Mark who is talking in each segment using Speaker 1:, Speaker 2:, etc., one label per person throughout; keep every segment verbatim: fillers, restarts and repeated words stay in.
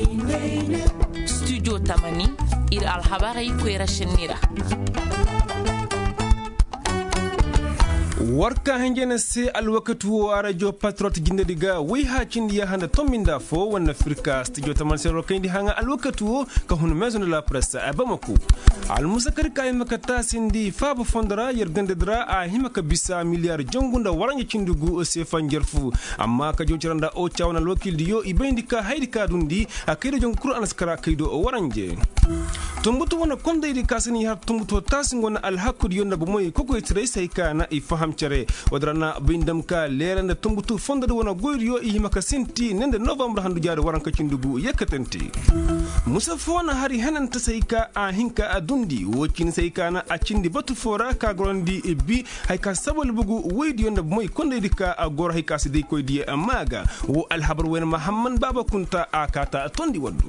Speaker 1: Studio Tamani ir alhabari kwera shenira.
Speaker 2: warka hengene se alwakatu wa radio patriot jinde diga wi ha cindi ya handa tominda fo wan afrika studio taman se rokandi hanga alwakatu ka hun maison de la presse abamaku al musakar kay makata sindi faba fondara yergande dra a himaka bisa milliard jongunda waranga cindugu se fanjerfu amma ka jojiranda o chawna lokil diyo ibendika haydika dundi akaydo jong qur'an askara kaydo waranje tumbutu wana konda idi kasini har tumbutu tasingona alhakud yonda bomoy koko itre sayka na ifaham cere wadrana bindam ka leranda tumbutu fonda wana goyriyo i himaka sinti nende novembre handu jaade waranka cindugu yekatenti musafona hari hanan ta sayka a hinka adundi wokin sayka na a cindi batu fora ka grondi e bi hayka sabal bugu weydi yonda bomoy konda idi ka agor hayka sidi koydi amaga wo alhabar wen muhammad baba kunta akata tondi waddu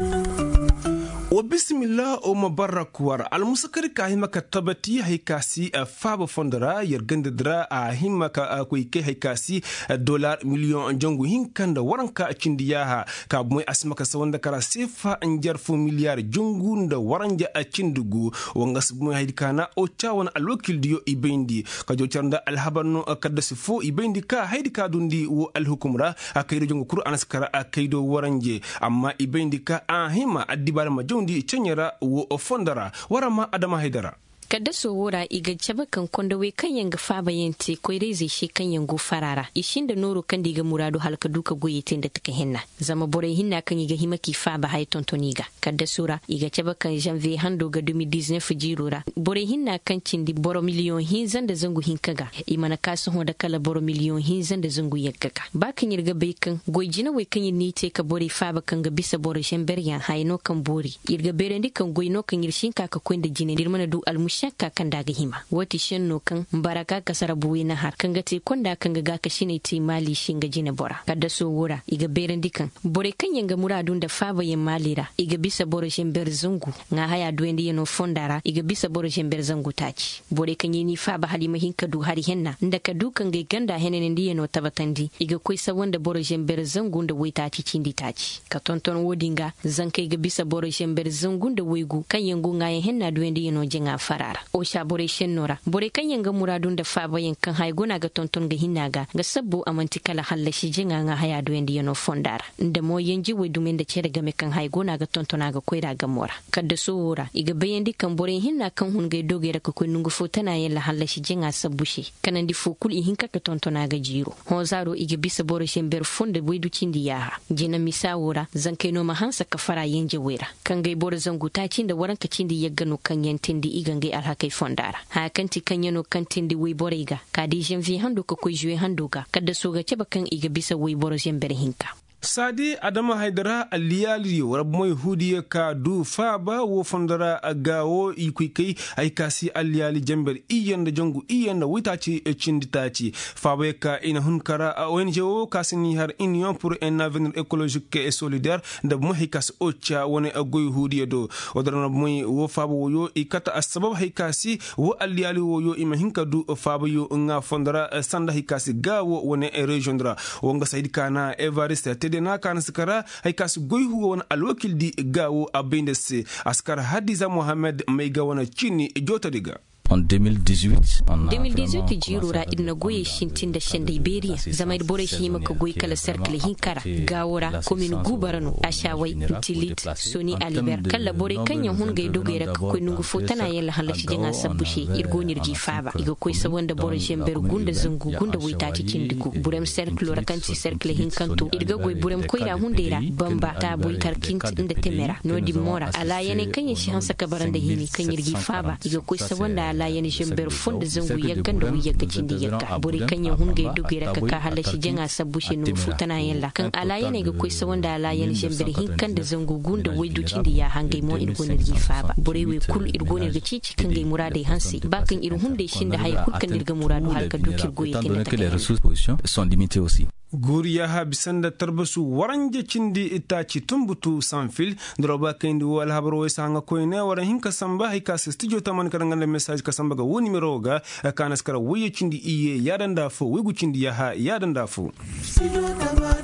Speaker 2: wa bismillah o mubarak war al musakari ka himaka tabati haykasi faba fondara yergande dra a himaka ko ike haykasi dollar million jongu hinkanda waranka cindiyaha ka moy asmaka sawanda kara sefa anjarfu milliard jongu nda waranja a cindugu wangas moy haydikana o chawan al wakil diyo ibendi ka jocarnda al habanno kadasi fo ibendi ka haydika dundi wo al hukumra akaydo jongu qur'an askara akaydo waranje amma ibendi ka a hima adibara majondi cenyara wo fondara warama adama haidara
Speaker 3: kada so wora iga chaba kan konda we kan yanga faba yente ko reze shi kan yango farara ishinda noro kan diga murado halka duka goyete da take hinna zama bore hinna kan iga himaki faba hay tontoniga kada sura iga chaba kan janvier hando ga deux mille dix-neuf jirora bore hinna kan cindi boro million hinzan da zangu hinkaga imana kasu hoda kala boro million hinzan da zangu yakka ba kan yirga bai kan goyjina we kan yini te ka bore faba kan ga bisa bore shemberyan hayno kan bori yirga berendi kan goyno kan yirshin ka ka koinda jine dirmana du almush shakka kan daga hima wati shenno kan baraka kasara buwi na har kan gate konda kan ga ka shine ti mali shinga jina bora kada so wura iga beren dikan bore kan yanga muradun da faba yin malira iga bisa bore shember zungu nga haya duendi yeno fondara iga bisa bore shember zungu taci bore kan yini faba halima hinka du hari henna nda ka dukan ga ganda henen ndi yeno tabatandi iga koi sa wanda bore shember zungu nda wai taci cindi taci ka tonton wodinga zanka iga bisa bore shember zungu nda waigu kan yangu nga henna duendi yeno jinga fara o sha bore nora bore kan yanga muradun da faba yankan haiguna ga tonton ga hinaga ga sabbo amanti kala hallashi jinga nga haya do endi yano fondara da mo yanji we dumen da cere ga me kan haiguna ga tontona ga koira ga mora kadda sura iga bayandi kan bore hinna kan hun ga dogera ka ko nungu fotana yalla hallashi jinga sabbushi kanan di fokul i hinka ka tontona ga jiro ho zaro iga bisa bore shember fonde we du cindi yaha jina misawura zankai no mahansa ka fara yanje wera kan ga bore zangu ta cinda waranka cindi yaggano kan yantindi igangai alhakai fondara ha kanti kanyano kantindi we borega kadi janvier hando ko ko juin hando ga kada soga ceba kan iga bisa we boro jember hinka
Speaker 2: sadi adama haidara aliyali warab moy hudiya ka du faba wo fondara gawo ikuikai ay kasi aliyali jamber iyanda jongu iyanda witaci e cinditaci faba ka ina hunkara O N G o kasini har union pour un avenir écologique et solidaire da moy kas ocha woni agoy hudiya do odana moy wo faba wo yo ikata asbab haykasi wo aliyali wo yo ima hinka du faba yo nga fondara sanda haykasi gawo woni e regiondra wonga saydi kana evariste na kan skara hay kas goyhu won alwakil di gawo abindese askar hadiza mohammed may gawana chini jotadiga
Speaker 4: en deux mille dix-huit
Speaker 3: deux mille dix-huit jirura idna goye shintin da shanda iberia zamai bore shi maka goy kala cercle hinkara gawora commune gubarano ashawai tilit soni aliber kala bore kanya hun gay dogera ka ko nungu fotana yalla halashi jinga sabbushi irgonir gi faba iga koy sabonda bore shember gunda zungu gunda wita cikin digu burem cercle rakanti cercle hinkanto irga goy burem koyra hundera bamba ta boy tarkint inda temera no di mora ala yane kanya shi hansa kabaranda hini kanyir gi faba iga koy sabonda la yani jember fonde zangu yaganda wi yagacin di yakka bori kanya hunge dogera ka ka halashi jenga sabushe no futana yalla kan ala yani ga koy sawanda ala yani jember hinkan da zangu gunda wai ducin di ya hangai mo irgonir gi faba bori we kul irgonir ga cici kan gai murade hansi bakan irin hunde shinda hay kul kan dirga muradu halka dukir goye kin
Speaker 4: ta les ressources position sont limitées aussi
Speaker 2: guriya ha bisanda tarbasu waranje cindi itaci tumbutu sanfil droba kendi wal habro sanga koyne wara hinka samba hika studio taman karanganda message ka samba ga woni meroga kana skara wuye cindi iye yadanda fo wigu cindi ya ha yadanda fo studio tamani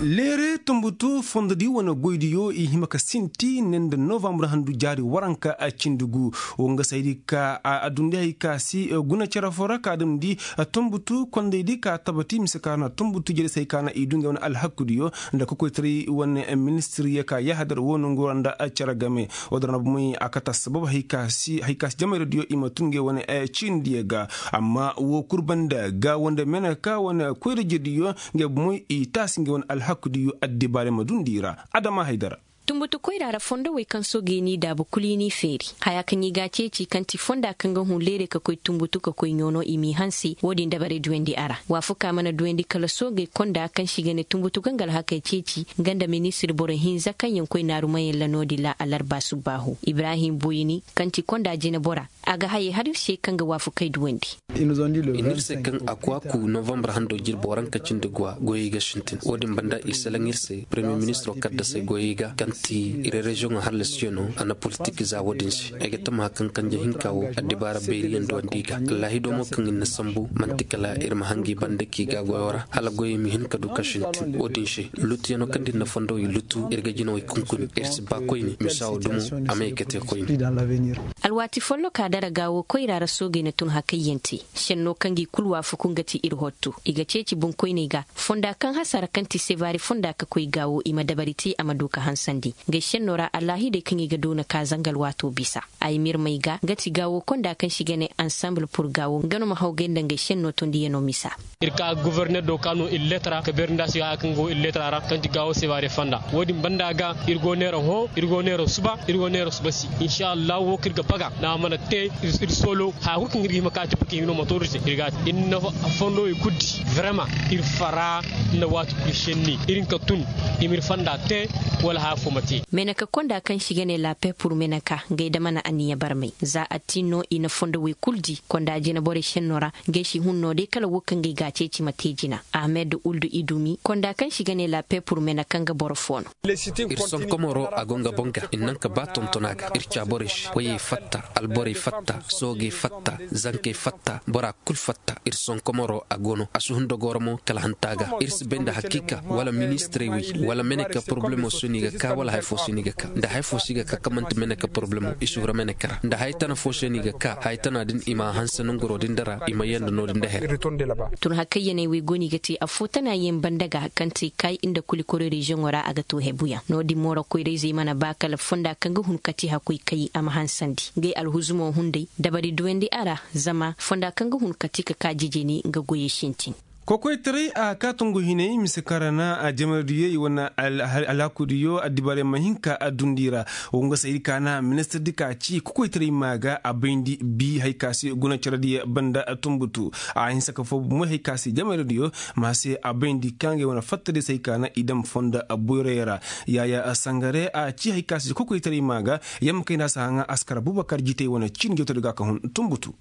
Speaker 2: lere tumbutu fondadi wana goydiyo i himaka sinti nende novembre handu jari waranka a cindugu wonga saydi ka a adunde ka si guna charafora ka dum di tumbutu kondedi ka tabati misakana tumbutu jere say kana idunge wana al hakudiyo nda ko koytri wana ministry ka yahadar wono ngoranda a charagame odrana bumi akata sabab hayka si hayka jamare diyo imatunge wana a cindiega amma wo kurbanda ga wanda menaka wana koyre jediyo nge bumi i tasinge wana al hakudiyo addi bare madundira Adama Haidara
Speaker 3: tumbutu koirara fonda wai kan so geni da bu kulini feri haya kan yiga ceci kan ti fonda kan ga hulere ka koi tumbutu ka koi nyono imi hansi wodin da bare duwendi ara wafuka mana duwendi kala soge konda kan shiga ne tumbutu gangal haka ceci ganda ministry bore hinza kan yan koi naru mayen la nodi la alarba subahu Ibrahim Boyini kan ti konda jina bora aga haye har she kan ga wafukai duwendi
Speaker 5: inirse kan akwa ku november hando jil boran ka cinde gwa goyiga shintin wodin banda isalangirse premier ministre kadda sai goyiga ti ire region harlesiono ana politique za wodin shi ege tama kan kanje hinkawo adibara beriyan do ndiga lahi do mo kan na sambu mantikala irma hangi bande ki ga goyora hala goyi mi hinka du kashinti wodin shi lutiyano kandi na fondo yi lutu irga jino yi kunkun irsi ba koyni misawo dumo amekete koyni
Speaker 3: alwati follo ka dara gawo koyrara soge na tun hakayyanti shenno kangi kulwa fukungati irhottu iga ceci bun koyni ga fonda kan hasara kanti sevari fonda ka koy gawo ima dabariti amaduka hansan gaishen nora Allahi da kan yi gado na kazangal wato bisa ai mir mai ga gati gawo konda kan shiga ne ensemble pour gawo gano ma haugen dan gaishen noton di no misa
Speaker 6: irka gouverneur do kanu illetra ke bernda si hakan go illetra ra kan gawo se bare fanda wodi banda ga irgo nero ho irgo nero suba irgo nero subasi inshallah wo kirga baga na mana te ir solo ha ko kin rima ka tipi no motor se irga inna fondo e kuddi vraiment ir fara na watu krishenni irin ka tun imir fanda te wala ha fumati
Speaker 3: menaka konda kan shiga ne la paix pour menaka gaida mana aniya barmai za a tino ina fondo we kuldi konda jina bore shennora gaishi hunno de kala wukan gai gace ci matejina Ahmed Uldu Idumi konda kan shiga ne la paix pour menaka ga borfono
Speaker 5: irson komoro agonga bonga innan ka baton tonaga ircha borish waye fatta albori fatta soge fatta zanke fatta bora kul fatta irson komoro agono asuhundo gormo kala hantaga irs benda hakika wala ministre wi wala menaka problemo suniga ka wala hay fosiniga ka da hay fosiga ka kamant menaka problemo isura menaka da hay tan fosiniga ka hay tan din ima hansanun goro din dara ima yanda no din da her
Speaker 3: tun hakayya ne we goni gati afutana yin bandaga kanti kai inda kuli kore region wara aga to hebuya no di moro ko rezi mana bakala fonda kanga hun kati hakoi kai ama hansandi gai alhuzumo hunde dabari duwendi ara zama fonda kanga hun kati ka kajije ni ga goye shintin
Speaker 2: kokoy tere a katongo hine misakarana a jamadiye wana alakudiyo adibare mahinka adundira wonga sayri kana minister dika ci kokoy tere maga abindi bi haykasi guna charadiye banda tumbutu a hinsa ka fobu mo haykasi jamadiyo mase abindi kange wana fattade saykana idam fonda aburera yaya sangare a ci haykasi kokoy tere maga yam kayna sanga askara Bubakar jite wana cin joto daga ka hun tumbutu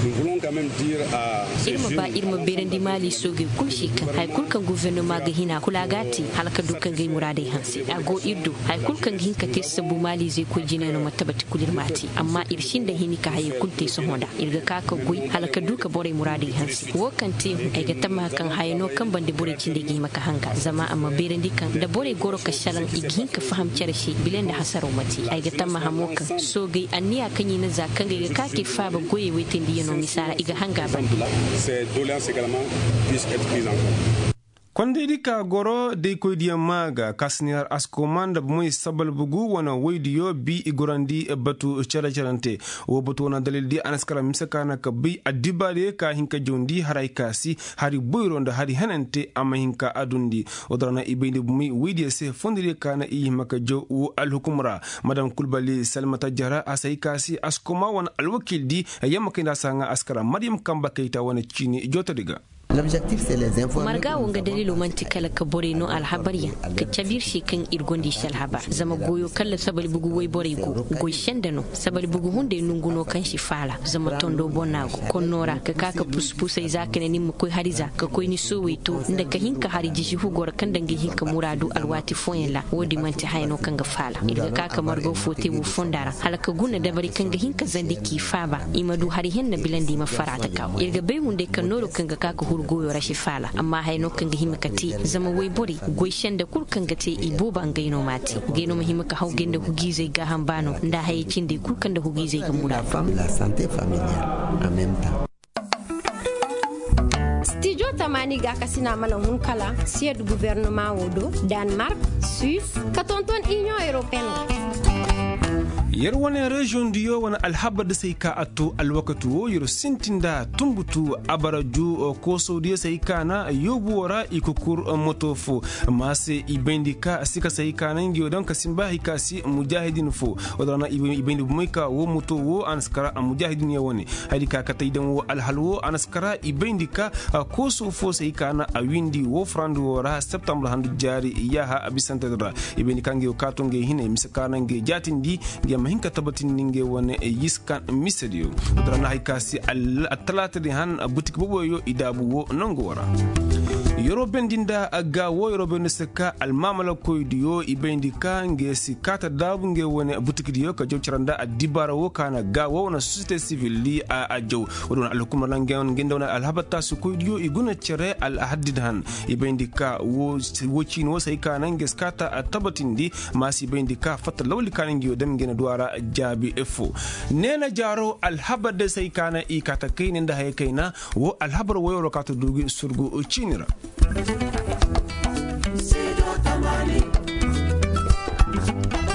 Speaker 3: irma ba irma berendi mali soge kulshi kan hay kulkan gouvernement ga hina kulagati halaka dukkan gai muradai hansi ago iddo hay kulkan hinka te sabu mali zai ko jina no matabati kulir mati amma irshin da hini ka hay kulte so honda irga kaka gui halaka duka bore muradai hansi wo kan te ay ga tamma kan hayno kan bande bore cinde gi maka hanga zama amma berendi kan da bore goro ka shalan igin ka faham charshi bilen da hasaro mati ay ga tamma hamoka soge anniya kan yi na zakan ga kake fa ba goye wetin di no misara iga hanga bandi
Speaker 7: ces doléances également puissent être prises en compte.
Speaker 2: Kwande ka goro de ko diya maga kasniar askomanda moy sabal bugu wana waydiyo bi igorandi batu chara charante wo batu wana dalil di anaskara misakana ka bi adibare ka hinka jondi haray kasi hari boyronda hari hanante ama hinka adundi odrana ibindi bumi waydiya se fondire kana i maka jo wo al hukumra madam Kulbali Salmata Jara asay kasi askoma wana alwakil di yamakina sanga askara Mariam Kamba Keita wana chini jota diga
Speaker 8: L'objectif c'est les informations.
Speaker 3: Marga wonga dalilu mantikala ka bore no alhabariya ka cabir shi kan irgondi shal haba zama goyo kala sabal bugu way bore go goy shendano sabal bugu hunde nunguno kan shi fala zama tondo bonago konnora ka kaka puspusa izakene nim koy hariza ka koy ni soweto nda ka hinka hariji shi hugor kan dangi hinka muradu alwati foyela wodi manti hayno kan ga fala irga kaka margo fote wu fondara halaka guna dabari kan ga hinka zandi ki faba imadu hari henna bilandi ma farata ka irga be hunde kan noro kan ga kaka huru goyo rashi fala amma hay no kan ga himikati zama wai bori goishen da kulkan ga te ibo ban gaino mati gaino mahimaka hau gende hugize ga hambano nda hay cinde kulkan da hugize ga muda
Speaker 8: la santé familiale en même temps.
Speaker 9: Studio Tamani ga kasina mana hunkala siège du gouvernement wodo Danemark, Suisse, katonton Union européenne.
Speaker 2: yer wone region diyo wana alhaba da sai ka ato alwakatu yero sintinda tumbutu abaraju ko saudiya sai kana yobu wara ikukur motofo mase ibendika sika sai kana ngiyo don kasimba hikasi mujahidin fo wadana ibendi muika wo moto wo anskara mujahidin ya woni hadika kataidan wo alhalwo anskara ibendika ko sofo sai kana awindi wo frandu wara september handu jari yaha abisantadra ibendika ngiyo katonge hine misakana ngi jatindi ngi hinka tabatin ninge wone e yiskan misedio drana haykasi al atlata di han boutique bobo yo idabu wo nango wara European dinda aga wo European seka al mamala koydiyo ibendika nge sikata dabu nge wone boutique diyo ka jow charanda adibara wo kana ga wo na société civile li a ajow wona alukuma langen ngendona al habata su koydiyo iguna chere al ahadidhan ibendika wo wo chin wo sai kana nge skata tabatindi masi ibendika fata lawli kana ngiyo dem ngena duara jabi efo nena jaro al habade sai kana i kata kaina nda hay kaina wo al habar wo yoro kata dugi surgu chinira Sido Tamani